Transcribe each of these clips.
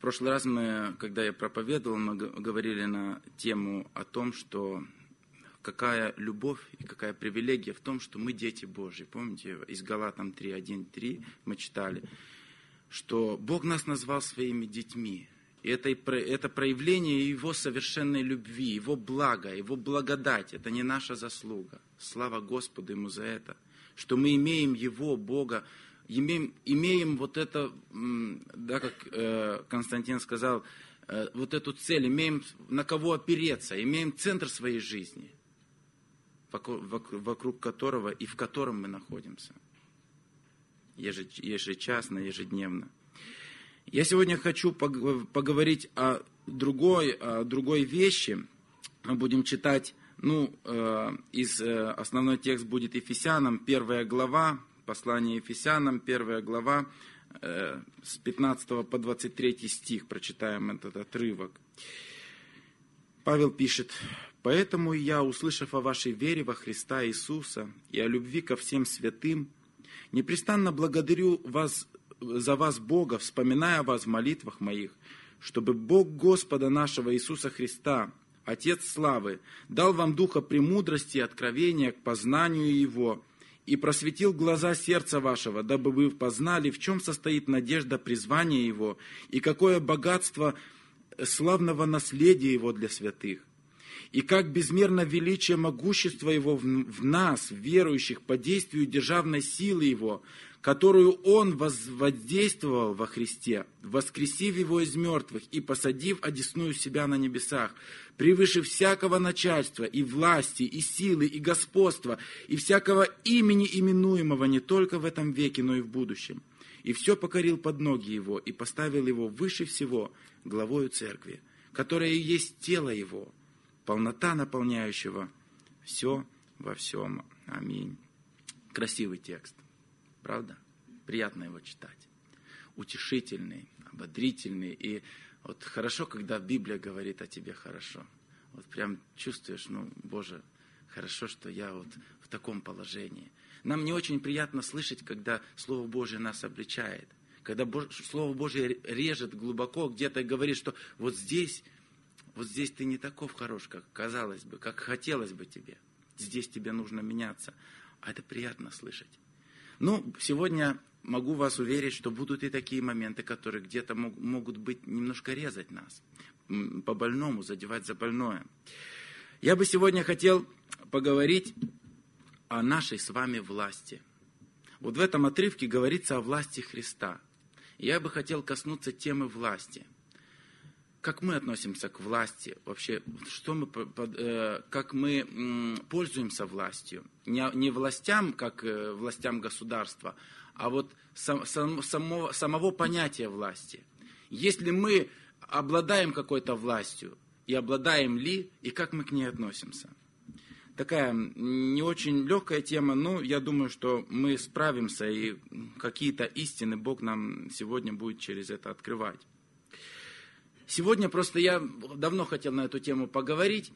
прошлый раз когда я проповедовал, мы говорили на тему о том, что какая любовь и какая привилегия в том, что мы дети Божьи. Помните, из Галатам 3:1-3 мы читали, что Бог нас назвал своими детьми. И это проявление Его совершенной любви, Его блага, Его благодать. Это не наша заслуга. Слава Господу Ему за это. Что мы имеем Его, Бога, имеем вот это, да, как Константин сказал, вот эту цель, имеем на кого опереться, имеем центр своей жизни, вокруг которого и в котором мы находимся. Ежечасно, ежедневно. Я сегодня хочу поговорить о другой вещи. Мы будем читать, основной текст будет Ефесянам, 1 глава, послание Ефесянам, 1 глава, с 15 по 23 стих, прочитаем этот отрывок. Павел пишет: «Поэтому я, услышав о вашей вере во Христа Иисуса и о любви ко всем святым, непрестанно благодарю вас за вас Бога, вспоминая о вас в молитвах моих, чтобы Бог Господа нашего Иисуса Христа, Отец славы, дал вам духа премудрости и откровения к познанию Его, и просветил глаза сердца вашего, дабы вы познали, в чем состоит надежда призвания Его, и какое богатство славного наследия Его для святых, и как безмерно величие могущества Его в нас, верующих, по действию державной силы Его, которую Он воздействовал во Христе, воскресив Его из мертвых и посадив одесную себя на небесах, превыше всякого начальства и власти, и силы, и господства, и всякого имени именуемого не только в этом веке, но и в будущем. И все покорил под ноги Его, и поставил Его выше всего главою Церкви, которая и есть тело Его, полнота наполняющего все во всем. Аминь». Красивый текст. Правда? Приятно его читать. Утешительный, ободрительный. И вот хорошо, когда Библия говорит о тебе хорошо. Вот прям чувствуешь, Боже, хорошо, что я вот в таком положении. Нам не очень приятно слышать, когда Слово Божие нас обличает. Когда Слово Божие режет глубоко где-то и говорит, что вот здесь ты не таков хорош, как казалось бы, как хотелось бы тебе. Здесь тебе нужно меняться. А это приятно слышать. Сегодня могу вас уверить, что будут и такие моменты, которые где-то могут быть немножко резать нас, по-больному, задевать за больное. Я бы сегодня хотел поговорить о нашей с вами власти. Вот в этом отрывке говорится о власти Христа. Я бы хотел коснуться темы власти. Как мы относимся к власти? Вообще, как мы пользуемся властью? Не властям, как властям государства, а вот самого понятия власти. Если мы обладаем какой-то властью, и обладаем ли, и как мы к ней относимся? Такая не очень легкая тема, но я думаю, что мы справимся, и какие-то истины Бог нам сегодня будет через это открывать. Сегодня просто я давно хотел на эту тему поговорить,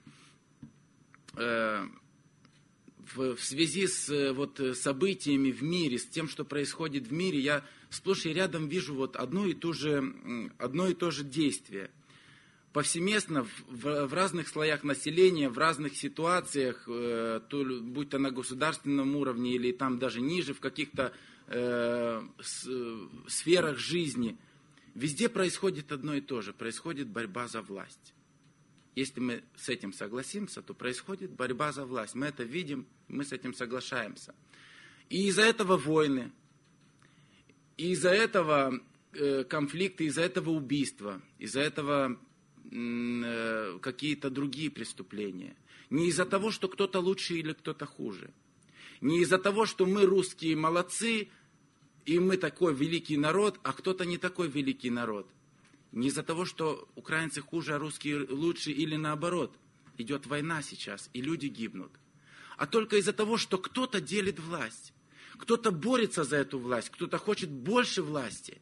в связи с событиями в мире, с тем, что происходит в мире. Я сплошь и рядом вижу одно и то же действие. Повсеместно в разных слоях населения, в разных ситуациях, будь то на государственном уровне или там даже ниже, в каких-то сферах жизни, везде происходит одно и то же. Происходит борьба за власть. Если мы с этим согласимся, то происходит борьба за власть. Мы это видим, мы с этим соглашаемся. И из-за этого войны, и из-за этого конфликты, из-за этого убийства, из-за этого какие-то другие преступления. Не из-за того, что кто-то лучше или кто-то хуже. Не из-за того, что мы русские молодцы, и мы такой великий народ, а кто-то не такой великий народ. Не из-за того, что украинцы хуже, а русские лучше, или наоборот. Идет война сейчас, и люди гибнут. А только из-за того, что кто-то делит власть. Кто-то борется за эту власть, кто-то хочет больше власти.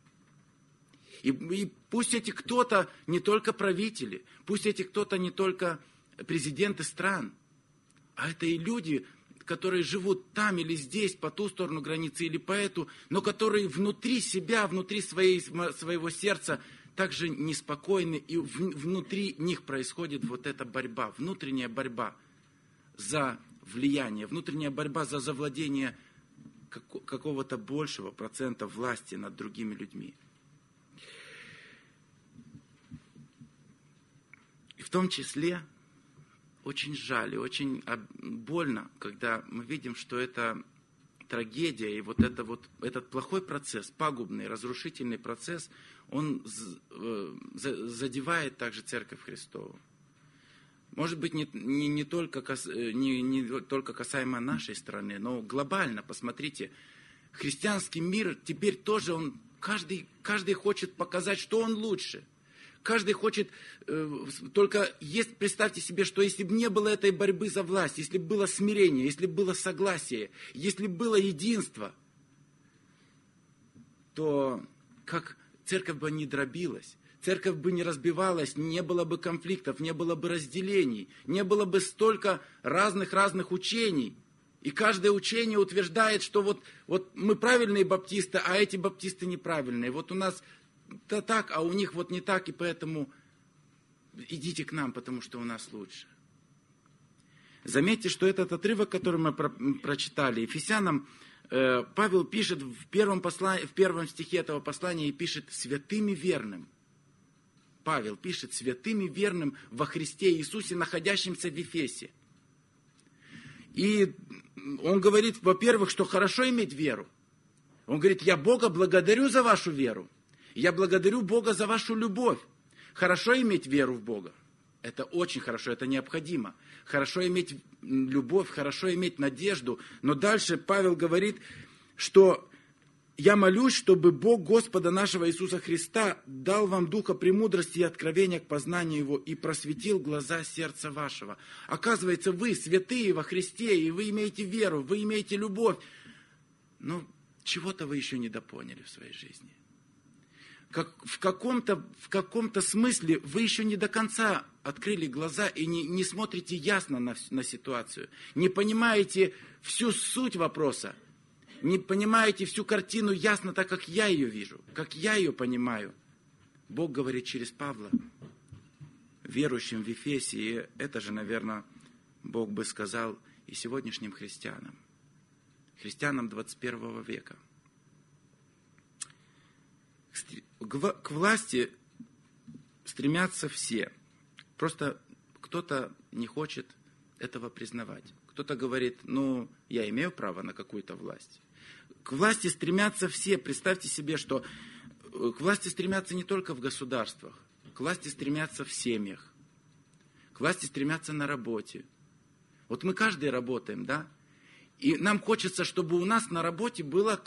И пусть эти кто-то не только правители, пусть эти кто-то не только президенты стран, а это и люди, которые живут там или здесь, по ту сторону границы или по эту, но которые внутри себя, внутри своего сердца также неспокойны, и внутри них происходит вот эта борьба, внутренняя борьба за влияние, внутренняя борьба за завладение какого-то большего процента власти над другими людьми. И в том числе очень жаль и очень больно, когда мы видим, что это трагедия и этот плохой процесс, пагубный, разрушительный процесс, он задевает также Церковь Христову. Может быть, не только касаемо нашей страны, но глобально, посмотрите, христианский мир теперь тоже, каждый хочет показать, что он лучше. Каждый хочет, представьте себе, что если бы не было этой борьбы за власть, если бы было смирение, если бы было согласие, если бы было единство, то как церковь бы не дробилась, церковь бы не разбивалась, не было бы конфликтов, не было бы разделений, не было бы столько разных учений. И каждое учение утверждает, что вот мы правильные баптисты, а эти баптисты неправильные. Вот у нас то так, а у них вот не так, и поэтому идите к нам, потому что у нас лучше. Заметьте, что этот отрывок, который мы прочитали, Ефесянам, Павел пишет в первом стихе этого послания и пишет «святым и верным». Павел пишет «святым и верным во Христе Иисусе, находящимся в Ефесе». И он говорит, во-первых, что хорошо иметь веру. Он говорит, я Бога благодарю за вашу веру. Я благодарю Бога за вашу любовь. Хорошо иметь веру в Бога. Это очень хорошо, это необходимо. Хорошо иметь любовь, хорошо иметь надежду. Но дальше Павел говорит, что я молюсь, чтобы Бог Господа нашего Иисуса Христа дал вам духа премудрости и откровения к познанию Его и просветил глаза сердца вашего. Оказывается, вы святые во Христе, и вы имеете веру, вы имеете любовь. Но чего-то вы еще недопоняли в своей жизни. В каком-то смысле вы еще не до конца открыли глаза и не смотрите ясно на ситуацию. Не понимаете всю суть вопроса. Не понимаете всю картину ясно так, как я ее вижу, как я ее понимаю. Бог говорит через Павла, верующим в Ефесе, и это же, наверное, Бог бы сказал и сегодняшним христианам 21 века. К власти стремятся все. Просто кто-то не хочет этого признавать. Кто-то говорит, я имею право на какую-то власть. К власти стремятся все. Представьте себе, что к власти стремятся не только в государствах. К власти стремятся в семьях. К власти стремятся на работе. Вот мы каждый работаем, да? И нам хочется, чтобы у нас на работе было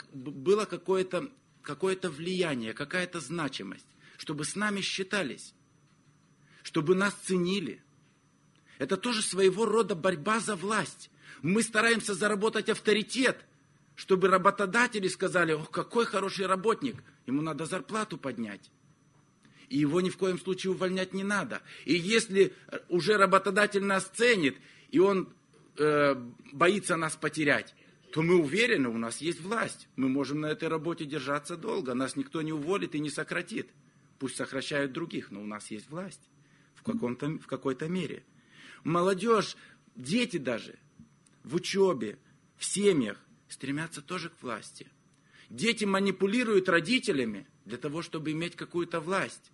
какое-то влияние, какая-то значимость, чтобы с нами считались, чтобы нас ценили. Это тоже своего рода борьба за власть. Мы стараемся заработать авторитет, чтобы работодатели сказали, какой хороший работник, ему надо зарплату поднять. И его ни в коем случае увольнять не надо. И если уже работодатель нас ценит, и он боится нас потерять, то мы уверены, у нас есть власть. Мы можем на этой работе держаться долго. Нас никто не уволит и не сократит. Пусть сокращают других, но у нас есть власть в какой-то мере. Молодежь, дети даже в учебе, в семьях стремятся тоже к власти. Дети манипулируют родителями для того, чтобы иметь какую-то власть.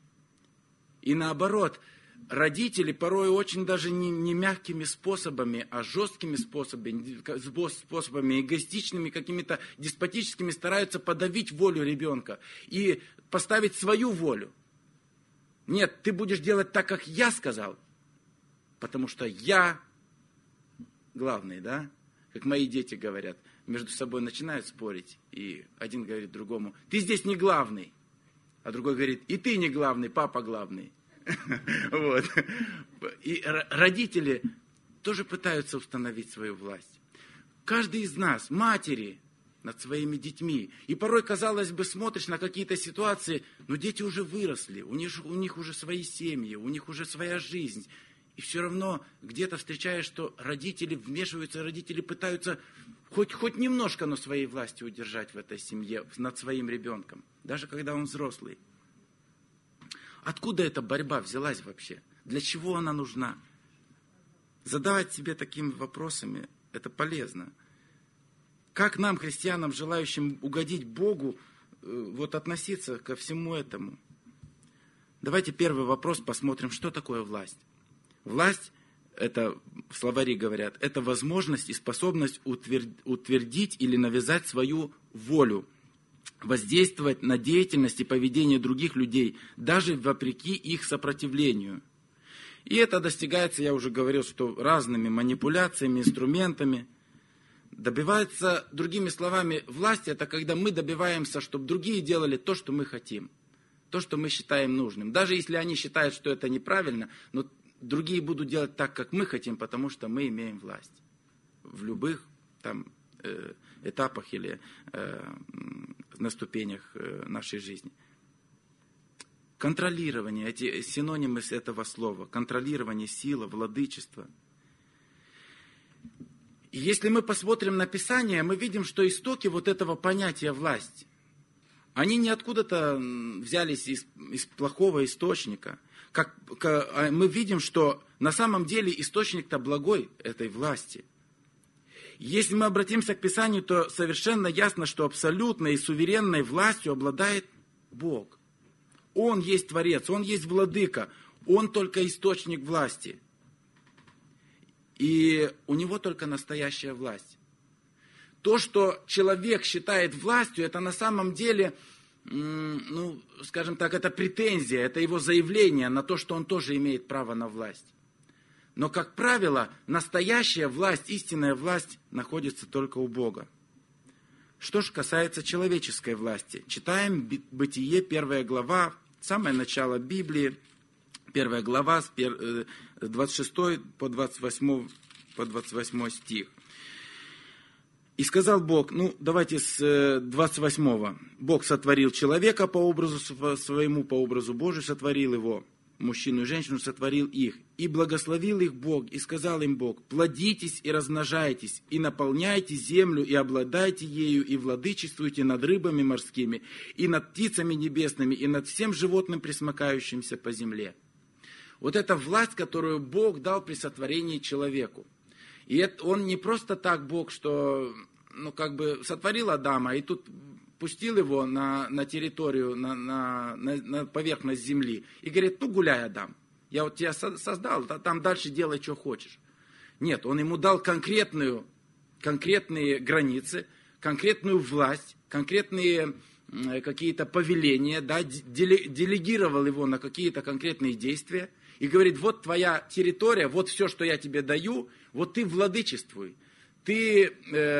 И наоборот, родители порой очень даже не мягкими способами, а жесткими способами, эгоистичными, какими-то деспотическими стараются подавить волю ребенка и поставить свою волю. Нет, ты будешь делать так, как я сказал, потому что я главный, да? Как мои дети говорят, между собой начинают спорить, и один говорит другому, ты здесь не главный, а другой говорит, и ты не главный, папа главный. Вот. И родители тоже пытаются установить свою власть. Каждый из нас, матери, над своими детьми. И порой, казалось бы, смотришь на какие-то ситуации, но дети уже выросли, у них уже свои семьи, у них уже своя жизнь. И все равно где-то встречаешь, что родители вмешиваются, родители пытаются хоть немножко, но своей власти удержать в этой семье, над своим ребенком, даже когда он взрослый. Откуда эта борьба взялась вообще? Для чего она нужна? Задавать себе такими вопросами, это полезно. Как нам, христианам, желающим угодить Богу, вот относиться ко всему этому? Давайте первый вопрос посмотрим, что такое власть. Власть, это в словаре говорят, это возможность и способность утвердить или навязать свою волю, воздействовать на деятельность и поведение других людей, даже вопреки их сопротивлению. И это достигается, я уже говорил, что разными манипуляциями, инструментами. Добивается, другими словами, власть, это когда мы добиваемся, чтобы другие делали то, что мы хотим, то, что мы считаем нужным. Даже если они считают, что это неправильно, но другие будут делать так, как мы хотим, потому что мы имеем власть в любых там этапах или на ступенях нашей жизни. Контролирование, эти синонимы этого слова. Контролирование, сила, владычество. И если мы посмотрим на Писание, мы видим, что истоки вот этого понятия власть, они не откуда-то взялись из плохого источника. Мы видим, что на самом деле источник-то благой этой власти. Если мы обратимся к Писанию, то совершенно ясно, что абсолютной и суверенной властью обладает Бог. Он есть Творец, Он есть Владыка, Он только источник власти. И у Него только настоящая власть. То, что человек считает властью, это на самом деле, скажем так, это претензия, это его заявление на то, что он тоже имеет право на власть. Но, как правило, настоящая власть, истинная власть находится только у Бога. Что же касается человеческой власти, читаем Бытие, 1 глава, самое начало Библии, 1 глава, с 26 по 28 стих. «И сказал Бог», давайте с 28. «Бог сотворил человека по образу своему, по образу Божию сотворил его, мужчину и женщину сотворил их. И благословил их Бог, и сказал им Бог: плодитесь и размножайтесь, и наполняйте землю, и обладайте ею, и владычествуйте над рыбами морскими, и над птицами небесными, и над всем животным, пресмыкающимся по земле». Вот эта власть, которую Бог дал при сотворении человеку. И это, он не просто так Бог, что сотворил Адама, и тут пустил его на территорию, на поверхность земли. И говорит: гуляй, Адам, я вот тебя создал, там дальше делай, что хочешь. Нет, он ему дал конкретные границы, конкретную власть, конкретные какие-то повеления, делегировал его на какие-то конкретные действия. И говорит: вот твоя территория, вот все, что я тебе даю, вот ты владычествуй. Ты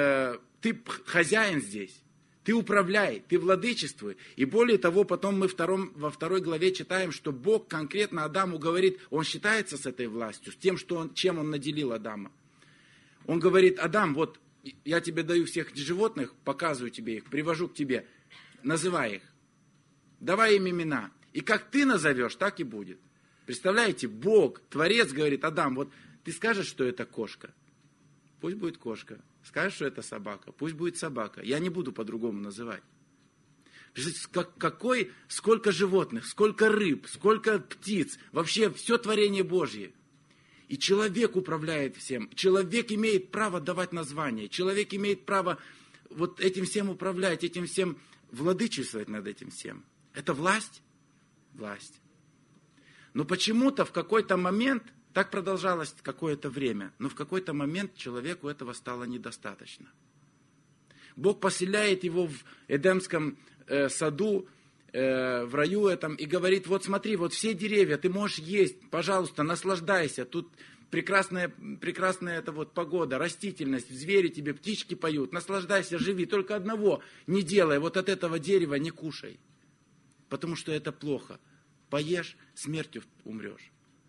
хозяин здесь. Ты управляй, ты владычествуй. И более того, потом мы во 2 главе читаем, что Бог конкретно Адаму говорит, он считается с этой властью, с тем, чем он наделил Адама. Он говорит: Адам, вот я тебе даю всех животных, показываю тебе их, привожу к тебе, называй их, давай им имена. И как ты назовешь, так и будет. Представляете, Бог, Творец говорит: Адам, вот ты скажешь, что это кошка, пусть будет кошка. Скажешь, что это собака, пусть будет собака. Я не буду по-другому называть. Представляете, сколько животных, сколько рыб, сколько птиц, вообще все творение Божье. И человек управляет всем. Человек имеет право давать названия. Человек имеет право вот этим всем управлять, этим всем владычествовать над этим всем. Это власть? Власть. Но почему-то в какой-то момент, так продолжалось какое-то время, но в какой-то момент человеку этого стало недостаточно. Бог поселяет его в Эдемском саду, в раю этом, и говорит: вот смотри, вот все деревья ты можешь есть, пожалуйста, наслаждайся, тут прекрасная эта вот погода, растительность, звери тебе, птички поют, наслаждайся, живи, только одного не делай, вот от этого дерева не кушай, потому что это плохо, поешь, смертью умрешь.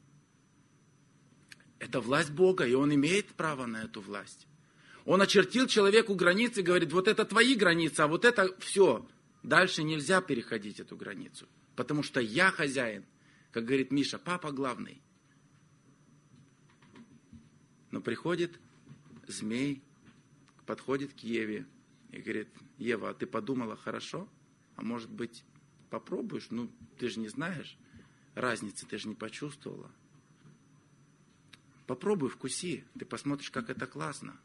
Это власть Бога, и Он имеет право на эту власть. Он очертил человеку границы, говорит: вот это твои границы, а вот это все. Дальше нельзя переходить эту границу, потому что я хозяин. Как говорит Миша, папа главный. Но приходит змей, подходит к Еве и говорит: Ева, а ты подумала хорошо? А может быть, попробуешь? Ты же не знаешь. разницы ты же не почувствовала. Попробуй, вкуси, ты посмотришь, как это классно.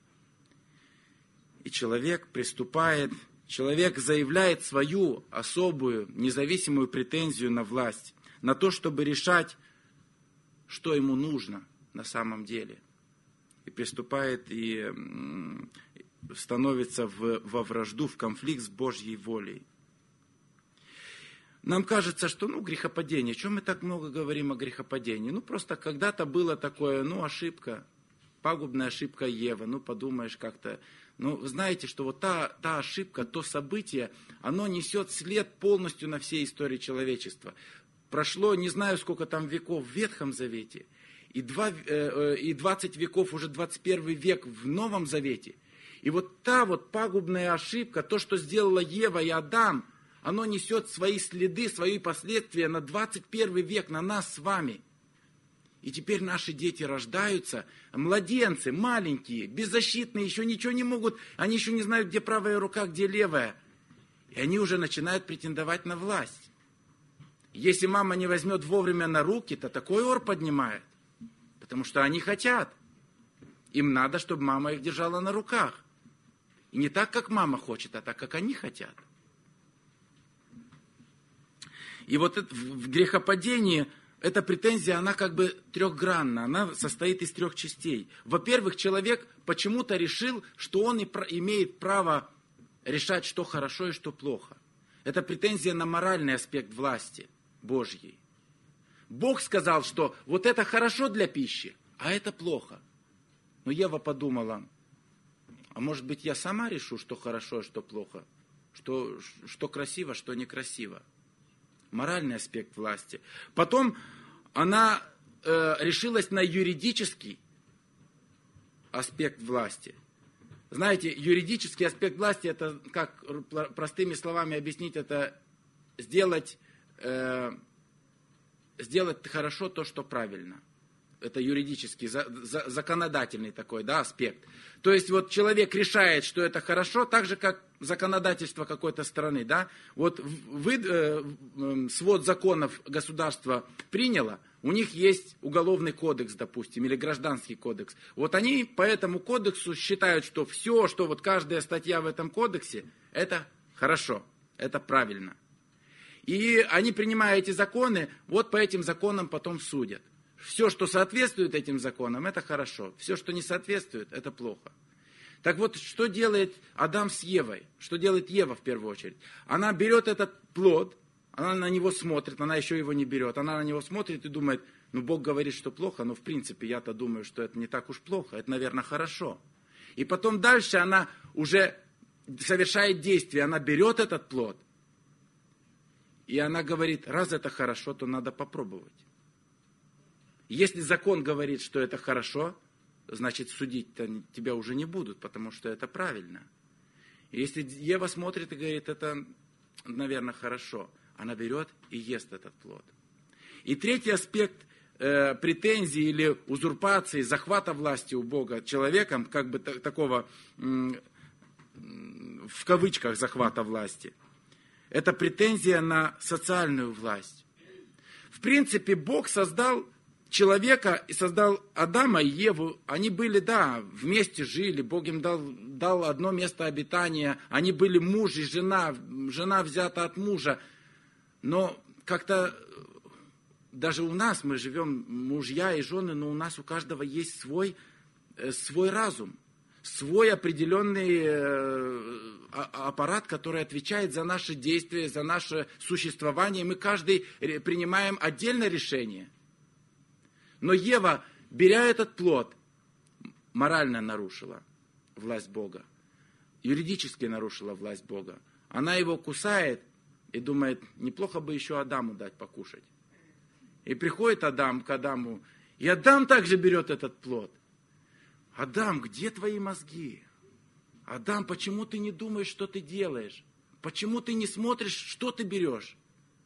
И человек приступает, человек заявляет свою особую, независимую претензию на власть, на то, чтобы решать, что ему нужно на самом деле. И приступает и становится во вражду, в конфликт с Божьей волей. Нам кажется, что, грехопадение. Чего мы так много говорим о грехопадении? Просто когда-то было такое, ошибка, пагубная ошибка Евы. Подумаешь как-то. Вы знаете, что вот та ошибка, то событие, оно несет след полностью на всей истории человечества. Прошло, не знаю, сколько там веков в Ветхом Завете, и 20 веков, уже 21 век в Новом Завете. И вот та пагубная ошибка, то, что сделала Ева и Адам, оно несет свои следы, свои последствия на 21 век, на нас с вами. И теперь наши дети рождаются, младенцы, маленькие, беззащитные, еще ничего не могут, они еще не знают, где правая рука, где левая. И они уже начинают претендовать на власть. Если мама не возьмет вовремя на руки, то такой ор поднимает. Потому что они хотят. Им надо, чтобы мама их держала на руках. И не так, как мама хочет, а так, как они хотят. И вот в грехопадении эта претензия, она как бы трехгранна, она состоит из 3 частей. Во-первых, человек почему-то решил, что он имеет право решать, что хорошо и что плохо. Это претензия на моральный аспект власти Божьей. Бог сказал, что вот это хорошо для пищи, а это плохо. Но Ева подумала, а может быть я сама решу, что хорошо, а что плохо, что красиво, что некрасиво. Моральный аспект власти. Потом она решилась на юридический аспект власти. Знаете, юридический аспект власти, это, как простыми словами объяснить, это сделать хорошо то, что правильно. Это юридический, законодательный такой, аспект. То есть вот человек решает, что это хорошо, так же, как законодательство какой-то страны. Вот свод законов государство приняло, у них есть уголовный кодекс, допустим, или гражданский кодекс. Вот они по этому кодексу считают, что все, что вот каждая статья в этом кодексе, это хорошо, это правильно. И они, принимая эти законы, вот по этим законам потом судят. Все, что соответствует этим законам, это хорошо. Все, что не соответствует, это плохо. Так вот, что делает Адам с Евой? Что делает Ева в первую очередь? Она берет этот плод, она на него смотрит, она еще его не берет. Она на него смотрит и думает, Бог говорит, что плохо, но в принципе я-то думаю, что это не так уж плохо, это, наверное, хорошо. И потом дальше она уже совершает действие, она берет этот плод, и она говорит, раз это хорошо, то надо попробовать. Если закон говорит, что это хорошо, значит судить-то тебя уже не будут, потому что это правильно. И если Ева смотрит и говорит, это, наверное, хорошо, она берет и ест этот плод. И третий аспект претензии или узурпации, захвата власти у Бога человеком, как бы такого, в кавычках, захвата власти, это претензия на социальную власть. В принципе, Бог создал человека и создал Адама и Еву. Они были, вместе жили, Бог им дал одно место обитания, они были муж и жена взята от мужа. Но как-то даже у нас, мы живем мужья и жены, но у нас у каждого есть свой разум, свой определенный аппарат, который отвечает за наши действия, за наше существование. Мы каждый принимаем отдельное решение. Но Ева, беря этот плод, морально нарушила власть Бога, юридически нарушила власть Бога. Она его кусает и думает, неплохо бы еще Адаму дать покушать. И приходит Адам к Адаму, и Адам также берет этот плод. Адам, где твои мозги? Адам, почему ты не думаешь, что ты делаешь? Почему ты не смотришь, что ты берешь?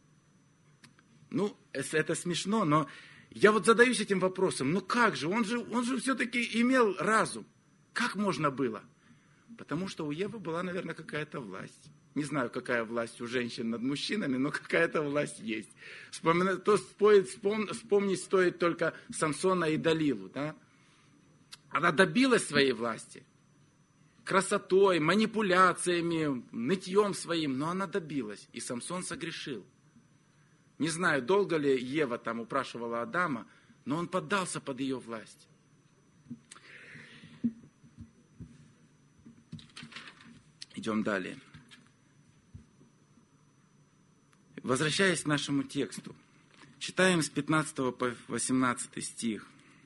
Это смешно, но я вот задаюсь этим вопросом. Как же? Он же все-таки имел разум. Как можно было? Потому что у Евы была, наверное, какая-то власть. Не знаю, какая власть у женщин над мужчинами, но какая-то власть есть. Вспомнить стоит только Самсона и Далилу. Да? Она добилась своей власти. Красотой, манипуляциями, нытьем своим, но она добилась. И Самсон согрешил. Не знаю, долго ли Ева там упрашивала Адама, но он поддался под ее власть. Идем далее. Возвращаясь к нашему тексту, читаем с 15 по 18 стих.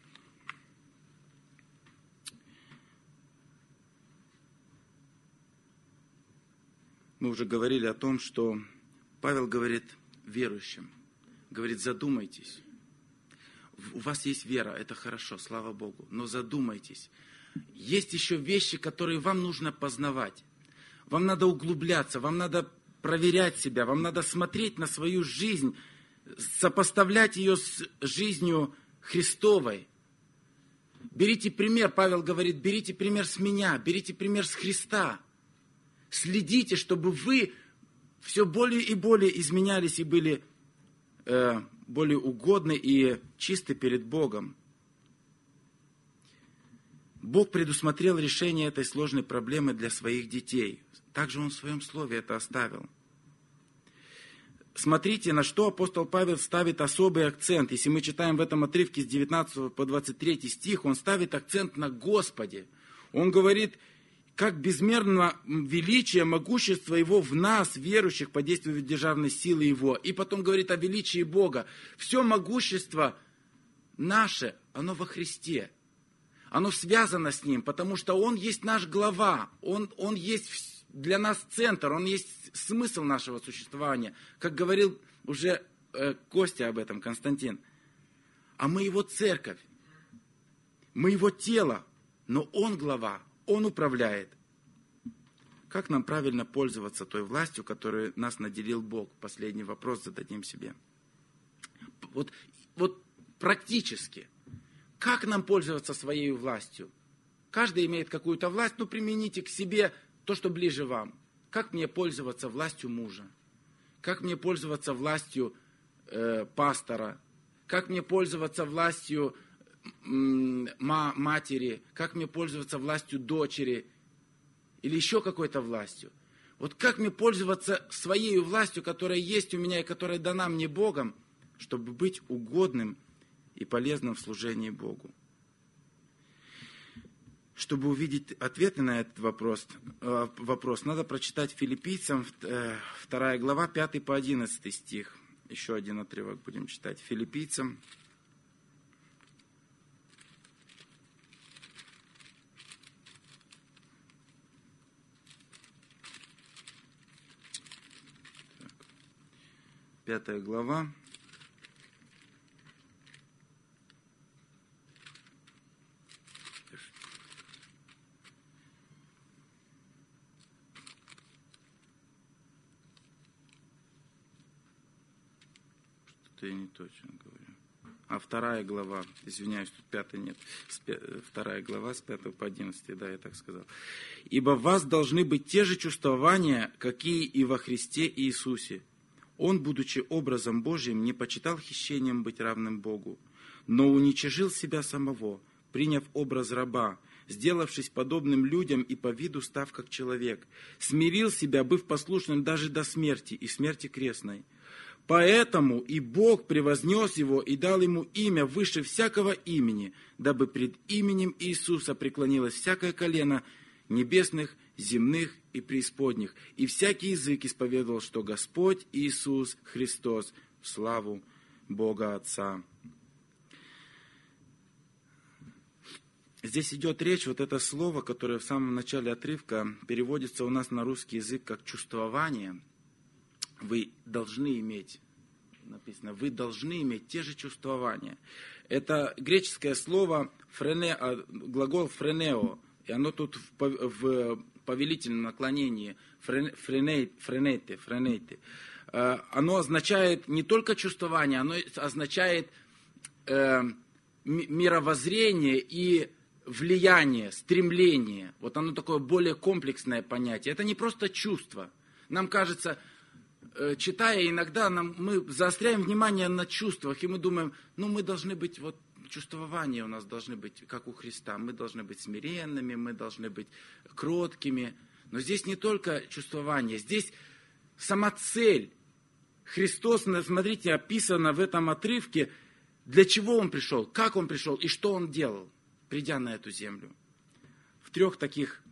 Мы уже говорили о том, что Павел говорит верующим, говорит, задумайтесь. У вас есть вера, это хорошо, слава Богу, но задумайтесь. Есть еще вещи, которые вам нужно познавать. Вам надо углубляться, вам надо проверять себя, вам надо смотреть на свою жизнь, сопоставлять ее с жизнью Христовой. Берите пример, Павел говорит, берите пример с меня, берите пример с Христа. Следите, чтобы вы все более и более изменялись и были более угодны и чисты перед Богом. Бог предусмотрел решение этой сложной проблемы для своих детей. Также Он в Своем Слове это оставил. Смотрите, на что апостол Павел ставит особый акцент. Если мы читаем в этом отрывке с 19 по 23 стих, он ставит акцент на Господе. Он говорит, как безмерно величие, могущество Его в нас, верующих, по действию державной силы Его. И потом говорит о величии Бога. Все могущество наше, оно во Христе. Оно связано с Ним, потому что Он есть наш глава. Он есть для нас центр, Он есть смысл нашего существования. Как говорил уже Костя об этом, Константин. А мы Его церковь. Мы Его тело, но Он глава. Он управляет. Как нам правильно пользоваться той властью, которой нас наделил Бог? Последний вопрос зададим себе. Вот практически. Как нам пользоваться своей властью? Каждый имеет какую-то власть, но примените к себе то, что ближе вам. Как мне пользоваться властью мужа? Как мне пользоваться властью пастора? Как мне пользоваться властью матери, как мне пользоваться властью дочери или еще какой-то властью. Вот как мне пользоваться своей властью, которая есть у меня и которая дана мне Богом, чтобы быть угодным и полезным в служении Богу. Чтобы увидеть ответы на этот вопрос, надо прочитать Филиппийцам 2 глава, 5 по 11 стих. Еще один отрывок будем читать. Филиппийцам 5 глава. Что-то я не точно говорю. А 2 глава, извиняюсь, тут 5 нет. 2 глава с 5 по 11, да, я так сказал. «Ибо в вас должны быть те же чувствования, какие и во Христе Иисусе. Он, будучи образом Божьим, не почитал хищением быть равным Богу, но уничижил себя самого, приняв образ раба, сделавшись подобным людям и по виду став как человек, смирил себя, быв послушным даже до смерти и смерти крестной. Поэтому и Бог превознес его и дал ему имя выше всякого имени, дабы пред именем Иисуса преклонилось всякое колено небесных, земных и преисподних, и всякий язык исповедовал, что Господь Иисус Христос в славу Бога Отца». Здесь идет речь, вот это слово, которое в самом начале отрывка переводится у нас на русский язык как чувствование. Вы должны иметь, написано, вы должны иметь те же чувствования. Это греческое слово, глагол френео, и оно тут в повелительном наклонении, френете. Оно означает не только чувствование, оно означает мировоззрение и влияние, стремление. Вот оно такое более комплексное понятие. Это не просто чувство. нам кажется, читая иногда, мы заостряем внимание на чувствах, и мы думаем, мы должны быть, чувствования у нас должны быть, как у Христа. Мы должны быть смиренными, мы должны быть кроткими. Но здесь не только чувствование, здесь сама цель. Христос, смотрите, описано в этом отрывке, для чего Он пришел, как Он пришел и что Он делал, придя на эту землю. В 3 таких,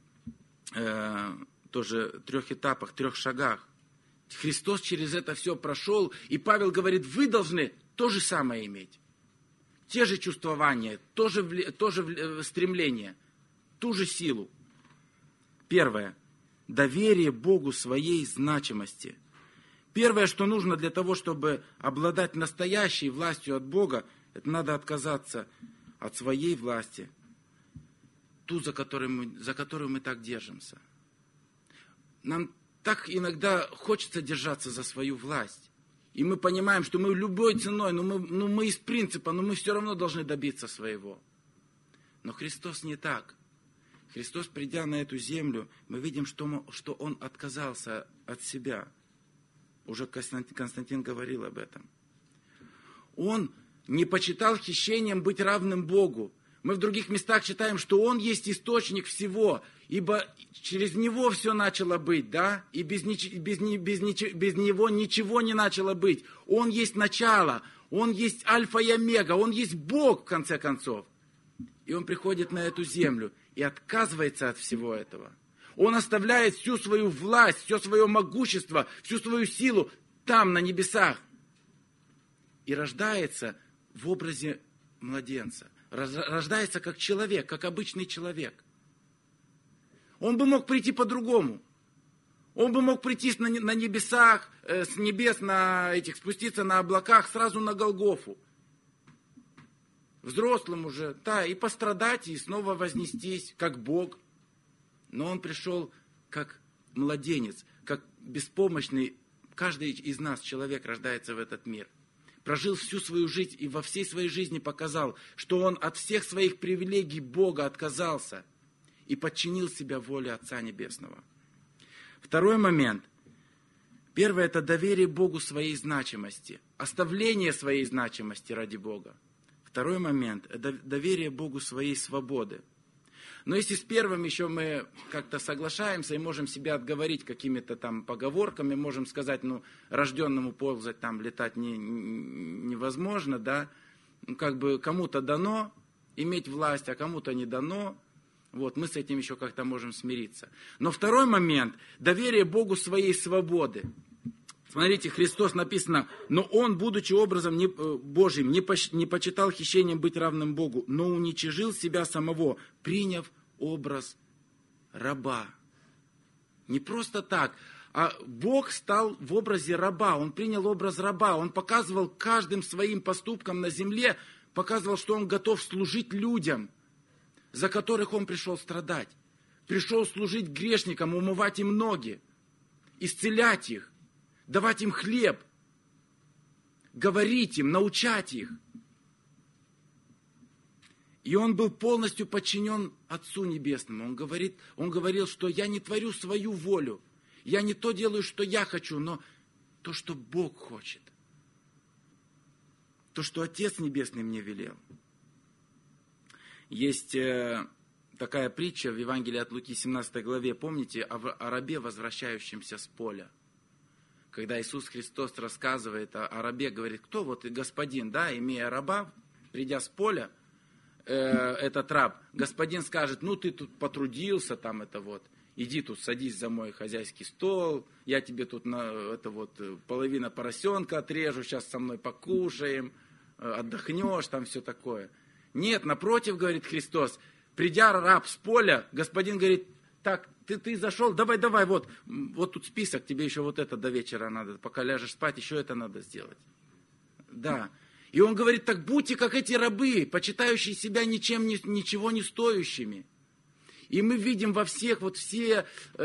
тоже 3 этапах, 3 шагах. Христос через это все прошел, и Павел говорит, вы должны то же самое иметь. Те же чувствования, тоже стремление, ту же силу. Первое. Доверие Богу своей значимости. Первое, что нужно для того, чтобы обладать настоящей властью от Бога, это надо отказаться от своей власти, ту, за которую мы так держимся. Нам так иногда хочется держаться за свою власть. И мы понимаем, что мы любой ценой, мы из принципа, но мы все равно должны добиться своего. Но Христос не так. Христос, придя на эту землю, мы видим, что Он отказался от себя. Уже Константин говорил об этом. Он не почитал хищением быть равным Богу. Мы в других местах читаем, что Он есть источник всего, ибо через Него все начало быть, да? И без Него ничего не начало быть. Он есть начало, Он есть альфа и омега, Он есть Бог, в конце концов. И Он приходит на эту землю и отказывается от всего этого. Он оставляет всю свою власть, все свое могущество, всю свою силу там, на небесах. И рождается в образе младенца. Рождается как человек, как обычный человек. Он бы мог прийти по-другому. Он бы мог прийти на небесах, с небес спуститься на облаках сразу на Голгофу. Взрослым уже, и пострадать, и снова вознестись, как Бог. Но Он пришел как младенец, как беспомощный. Каждый из нас, человек, рождается в этот мир. Прожил всю свою жизнь и во всей своей жизни показал, что он от всех своих привилегий Бога отказался и подчинил себя воле Отца Небесного. Второй момент. Первое – это доверие Богу своей значимости, оставление своей значимости ради Бога. Второй момент – это доверие Богу своей свободы. Но если с первым еще мы как-то соглашаемся и можем себя отговорить какими-то там поговорками, можем сказать, рожденному ползать, летать невозможно, да, кому-то дано иметь власть, а кому-то не дано, мы с этим еще как-то можем смириться. Но второй момент – доверие Богу своей свободы. Смотрите, Христос написано, но Он, будучи образом Божьим, не почитал хищением быть равным Богу, но уничижил себя самого, приняв образ раба. Не просто так, а Бог стал в образе раба, Он принял образ раба, Он показывал каждым своим поступком на земле, показывал, что Он готов служить людям, за которых Он пришел страдать. Пришел служить грешникам, умывать им ноги, исцелять их, давать им хлеб, говорить им, научать их. И Он был полностью подчинен Отцу Небесному. Он говорил, что я не творю свою волю, я не то делаю, что я хочу, но то, что Бог хочет. То, что Отец Небесный мне велел. Есть такая притча в Евангелии от Луки, 17 главе, помните, о рабе, возвращающемся с поля. Когда Иисус Христос рассказывает о рабе, говорит, кто господин, имея раба, придя с поля, этот раб, господин скажет, ты тут потрудился, иди тут садись за мой хозяйский стол, я тебе тут половина поросенка отрежу, сейчас со мной покушаем, отдохнешь, все такое. Нет, напротив, говорит Христос, придя раб с поля, господин говорит, так, ты зашел, давай, вот тут список, тебе еще это до вечера надо, пока ляжешь спать, еще это надо сделать. Да. И он говорит, так будьте как эти рабы, почитающие себя ничего не стоящими. И мы видим во всех, все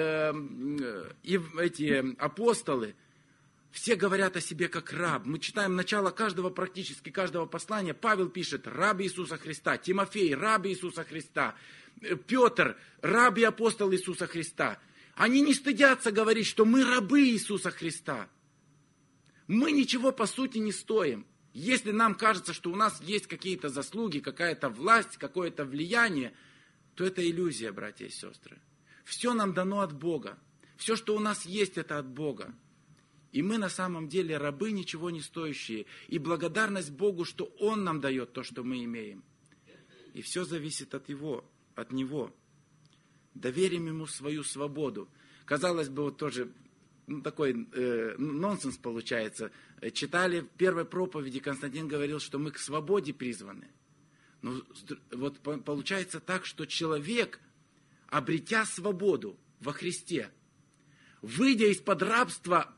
эти апостолы, все говорят о себе как раб. Мы читаем начало практически каждого послания. Павел пишет, раб Иисуса Христа. Тимофей, раб Иисуса Христа. Петр, раб и апостол Иисуса Христа. Они не стыдятся говорить, что мы рабы Иисуса Христа. Мы ничего по сути не стоим. Если нам кажется, что у нас есть какие-то заслуги, какая-то власть, какое-то влияние, то это иллюзия, братья и сестры. Все нам дано от Бога. Все, что у нас есть, это от Бога. И мы на самом деле рабы, ничего не стоящие. И благодарность Богу, что Он нам дает то, что мы имеем. И все зависит от Него. Доверим Ему свою свободу. Казалось бы, вот тоже такой нонсенс получается. Читали в первой проповеди, Константин говорил, что мы к свободе призваны. Но вот получается так, что человек, обретя свободу во Христе, выйдя из-под рабства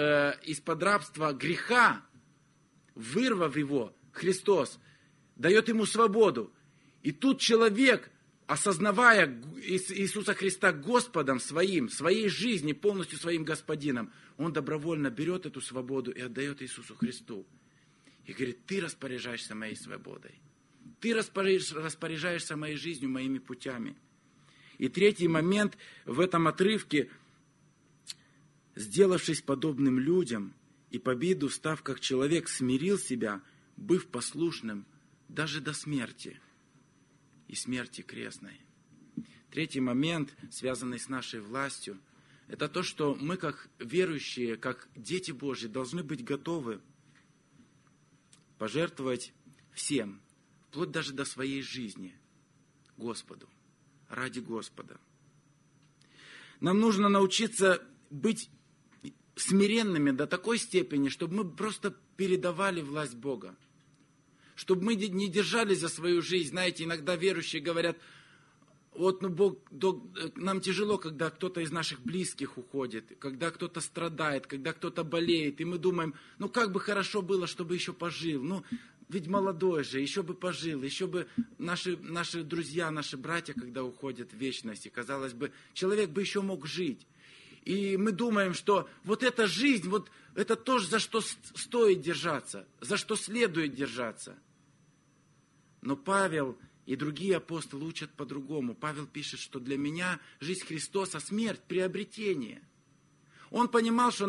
греха, вырвав его, Христос дает ему свободу. И тут человек, осознавая Иисуса Христа Господом своей жизни, полностью своим Господином, он добровольно берет эту свободу и отдает Иисусу Христу. И говорит, ты распоряжаешься моей свободой. Ты распоряжаешься моей жизнью, моими путями. И третий момент в этом отрывке: сделавшись подобным людям и по виду став как человек, смирил себя, быв послушным даже до смерти и смерти крестной. Третий момент, связанный с нашей властью, это то, что мы, как верующие, как дети Божьи, должны быть готовы пожертвовать всем, вплоть даже до своей жизни, Господу, ради Господа. Нам нужно научиться быть смиренными до такой степени, чтобы мы просто передавали власть Бога. Чтобы мы не держались за свою жизнь. Знаете, иногда верующие говорят, вот Бог, нам тяжело, когда кто-то из наших близких уходит, когда кто-то страдает, когда кто-то болеет, и мы думаем, как бы хорошо было, чтобы еще пожил. Ведь молодой же, еще бы пожил, еще бы наши друзья, наши братья, когда уходят в вечность, и, казалось бы, человек бы еще мог жить. И мы думаем, что вот эта жизнь, вот это то, за что стоит держаться, за что следует держаться. Но Павел и другие апостолы учат по-другому. Павел пишет, что для меня жизнь Христос, а смерть – приобретение. Он понимал, что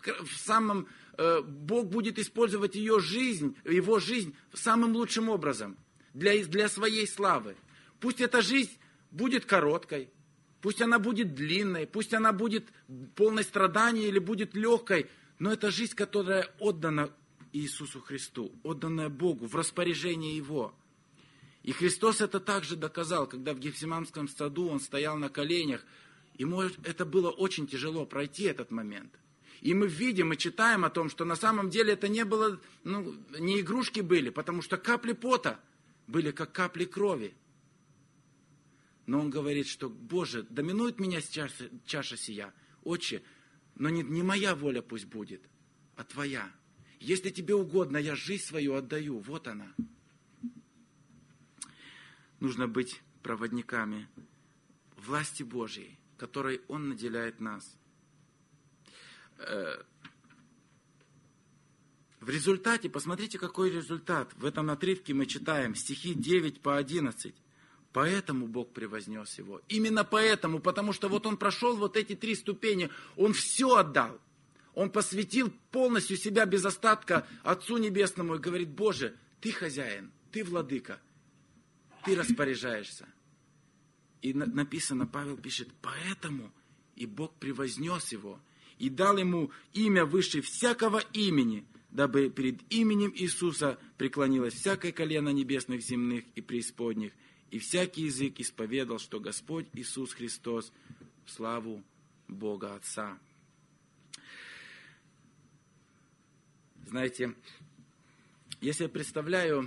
Бог будет использовать его жизнь самым лучшим образом, для своей славы. Пусть эта жизнь будет короткой, пусть она будет длинной, пусть она будет полной страданий или будет легкой, но это жизнь, которая отдана Иисусу Христу, отданная Богу, в распоряжение Его. И Христос это также доказал, когда в Гефсиманском саду Он стоял на коленях. Ему это было очень тяжело пройти этот момент. И мы видим и читаем о том, что на самом деле это не было, не игрушки были, потому что капли пота были как капли крови. Но Он говорит, что, Боже, доминует меня чаша сия, Отче, но не моя воля пусть будет, а Твоя. Если Тебе угодно, я жизнь свою отдаю, вот она. Нужно быть проводниками власти Божьей, которой Он наделяет нас. В результате, посмотрите, какой результат. В этом отрывке мы читаем стихи 9 по 11. Поэтому Бог превознес его. Именно поэтому, потому что вот он прошел вот эти 3 ступени, он все отдал. Он посвятил полностью себя без остатка Отцу Небесному и говорит, Боже, Ты хозяин, Ты владыка, Ты распоряжаешься. И написано, Павел пишет, поэтому и Бог превознес его и дал ему имя выше всякого имени, дабы перед именем Иисуса преклонилось всякое колено небесных, земных и преисподних, и всякий язык исповедал, что Господь Иисус Христос в славу Бога Отца. Знаете, если я представляю,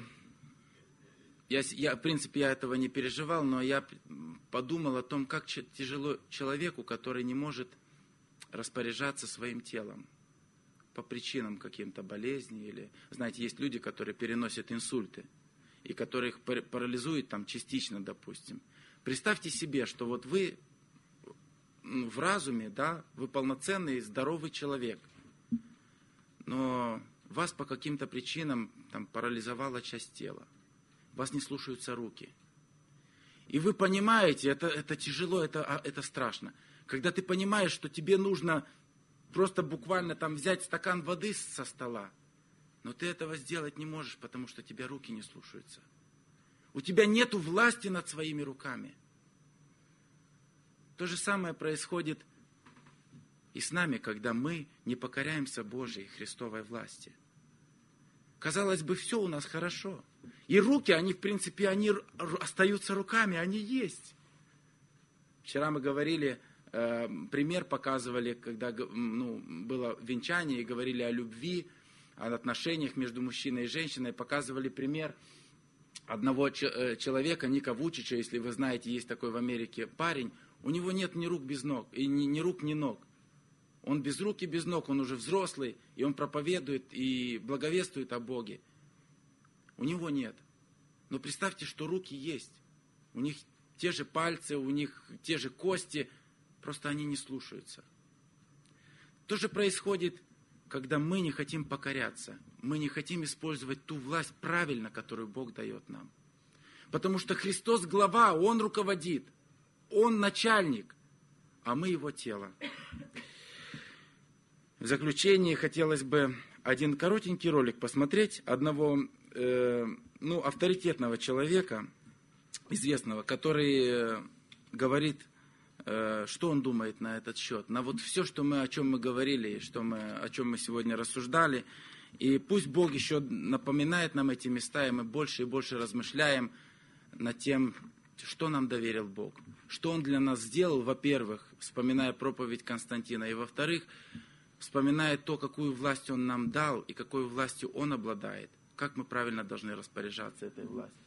в принципе, я этого не переживал, но я подумал о том, как тяжело человеку, который не может распоряжаться своим телом по причинам каким-то болезни. Или, знаете, есть люди, которые переносят инсульты, и которых парализует частично, допустим. Представьте себе, что вот вы в разуме, вы полноценный, здоровый человек, но вас по каким-то причинам парализовала часть тела. Вас не слушаются руки. И вы понимаете, это тяжело, это страшно. Когда ты понимаешь, что тебе нужно просто буквально там взять стакан воды со стола, но ты этого сделать не можешь, потому что тебя руки не слушаются. У тебя нету власти над своими руками. То же самое происходит и с нами, когда мы не покоряемся Божьей Христовой власти. Казалось бы, все у нас хорошо. И руки, они, в принципе, они остаются руками, они есть. Вчера мы говорили, пример показывали, когда было венчание, и говорили о любви, о отношениях между мужчиной и женщиной. Показывали пример одного человека, Ника Вучича, если вы знаете, есть такой в Америке парень. У него нет ни рук без ног, и ни рук, ни ног. Он без рук и без ног, он уже взрослый, и он проповедует и благовествует о Боге. У него нет. Но представьте, что руки есть. У них те же пальцы, у них те же кости, просто они не слушаются. То же происходит, когда мы не хотим покоряться. Мы не хотим использовать ту власть правильно, которую Бог дает нам. Потому что Христос глава, Он руководит, Он начальник, а мы Его тело. В заключение хотелось бы один коротенький ролик посмотреть одного авторитетного человека, известного, который говорит, что он думает на этот счет, на вот все, о чем мы говорили, о чем мы сегодня рассуждали. И пусть Бог еще напоминает нам эти места, и мы больше и больше размышляем над тем, что нам доверил Бог, что Он для нас сделал, во-первых, вспоминая проповедь Константина, и во-вторых, вспоминая то, какую власть Он нам дал и какой властью Он обладает, как мы правильно должны распоряжаться этой властью.